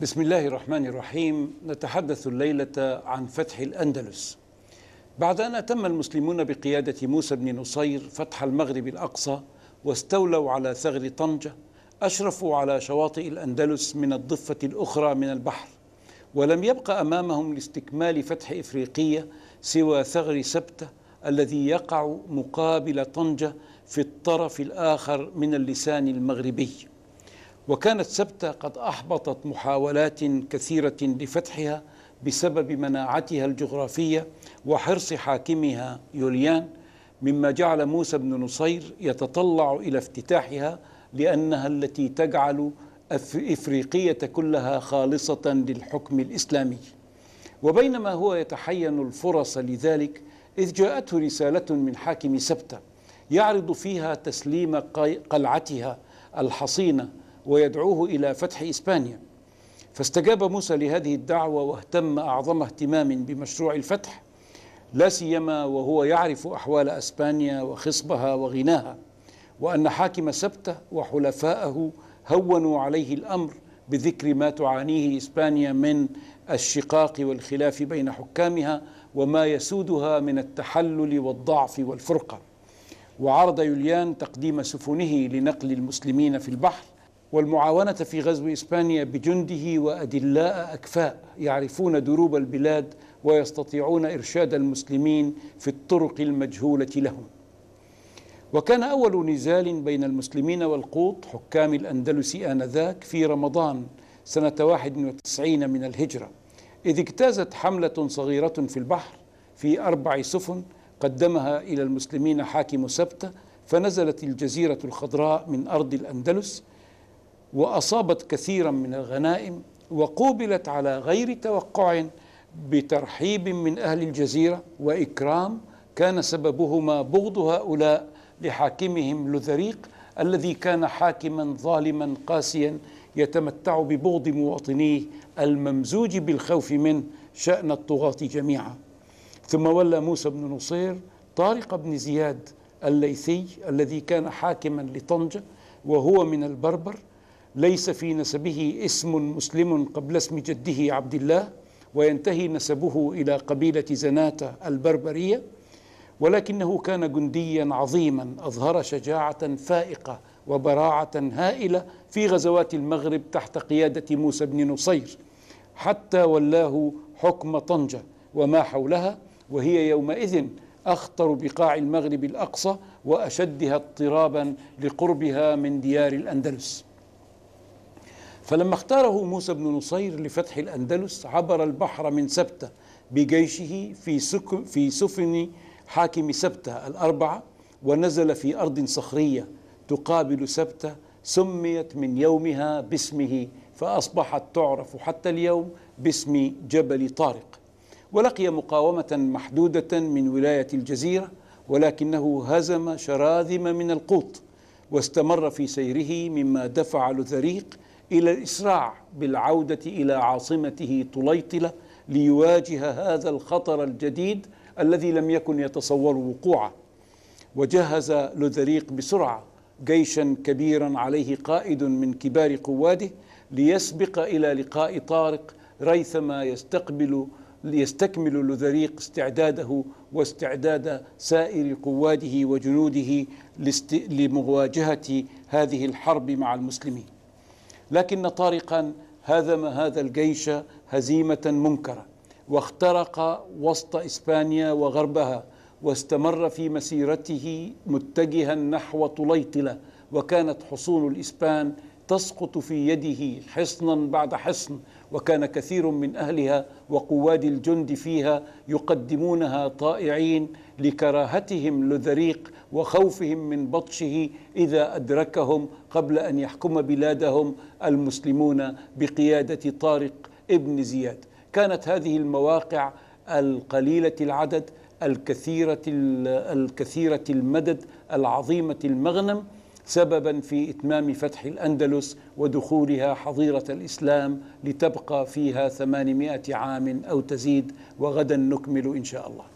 بسم الله الرحمن الرحيم. نتحدث الليلة عن فتح الأندلس. بعد أن أتم المسلمون بقيادة موسى بن نصير فتح المغرب الأقصى واستولوا على ثغر طنجة، أشرفوا على شواطئ الأندلس من الضفة الأخرى من البحر، ولم يبق أمامهم لاستكمال فتح إفريقية سوى ثغر سبتة الذي يقع مقابل طنجة في الطرف الآخر من اللسان المغربي. وكانت سبتة قد أحبطت محاولات كثيرة لفتحها بسبب مناعتها الجغرافية وحرص حاكمها يوليان، مما جعل موسى بن نصير يتطلع إلى افتتاحها لأنها التي تجعل إفريقية كلها خالصة للحكم الإسلامي. وبينما هو يتحين الفرص لذلك، إذ جاءته رسالة من حاكم سبتة يعرض فيها تسليم قلعتها الحصينة ويدعوه إلى فتح إسبانيا. فاستجاب موسى لهذه الدعوة واهتم أعظم اهتمام بمشروع الفتح، لا سيما وهو يعرف أحوال إسبانيا وخصبها وغناها، وأن حاكم سبتة وحلفائه هونوا عليه الأمر بذكر ما تعانيه إسبانيا من الشقاق والخلاف بين حكامها وما يسودها من التحلل والضعف والفرقة. وعرض يوليان تقديم سفنه لنقل المسلمين في البحر والمعاونة في غزو إسبانيا بجنده وأدلاء أكفاء يعرفون دروب البلاد ويستطيعون إرشاد المسلمين في الطرق المجهولة لهم. وكان أول نزال بين المسلمين والقوط حكام الأندلس آنذاك في رمضان سنة 91 من الهجرة، إذ اجتازت حملة صغيرة في البحر في 4 سفن قدمها إلى المسلمين حاكم سبتة، فنزلت الجزيرة الخضراء من أرض الأندلس وأصابت كثيرا من الغنائم، وقوبلت على غير توقع بترحيب من أهل الجزيرة وإكرام كان سببهما بغض هؤلاء لحاكمهم لوذريق، الذي كان حاكما ظالما قاسيا يتمتع ببغض مواطنيه الممزوج بالخوف منه شأن الطغاة جميعا. ثم ولى موسى بن نصير طارق بن زياد الليثي الذي كان حاكما لطنجة وهو من البربر، ليس في نسبه اسم مسلم قبل اسم جده عبد الله، وينتهي نسبه إلى قبيلة زناتة البربرية، ولكنه كان جنديا عظيما أظهر شجاعة فائقة وبراعة هائلة في غزوات المغرب تحت قيادة موسى بن نصير، حتى ولاه حكم طنجة وما حولها، وهي يومئذ أخطر بقاع المغرب الأقصى وأشدها اضطرابا لقربها من ديار الأندلس. فلما اختاره موسى بن نصير لفتح الأندلس عبر البحر من سبتة بجيشه في سفن حاكم سبتة 4، ونزل في أرض صخرية تقابل سبتة سميت من يومها باسمه، فأصبحت تعرف حتى اليوم باسم جبل طارق. ولقي مقاومة محدودة من ولاية الجزيرة، ولكنه هزم شراذم من القوط واستمر في سيره، مما دفع لوذريق إلى الإسراع بالعودة إلى عاصمته طليطلة ليواجه هذا الخطر الجديد الذي لم يكن يتصور وقوعه. وجهز لوذريق بسرعة جيشا كبيرا عليه قائد من كبار قواده ليسبق إلى لقاء طارق ريثما يستكمل لوذريق استعداده واستعداد سائر قواده وجنوده لمواجهة هذه الحرب مع المسلمين. لكن طارقا هزم هذا الجيش هزيمة منكرة، واخترق وسط إسبانيا وغربها، واستمر في مسيرته متجها نحو طليطلة، وكانت حصون الإسبان تسقط في يده حصنا بعد حصن، وكان كثير من أهلها وقواد الجند فيها يقدمونها طائعين لكراهتهم لوذريق وخوفهم من بطشه إذا أدركهم قبل أن يحكم بلادهم المسلمون بقيادة طارق ابن زياد. كانت هذه المواقع القليلة العدد الكثيرة المدد العظيمة المغنم سببا في إتمام فتح الأندلس ودخولها حظيرة الإسلام لتبقى فيها 800 عام أو تزيد، وغدا نكمل إن شاء الله.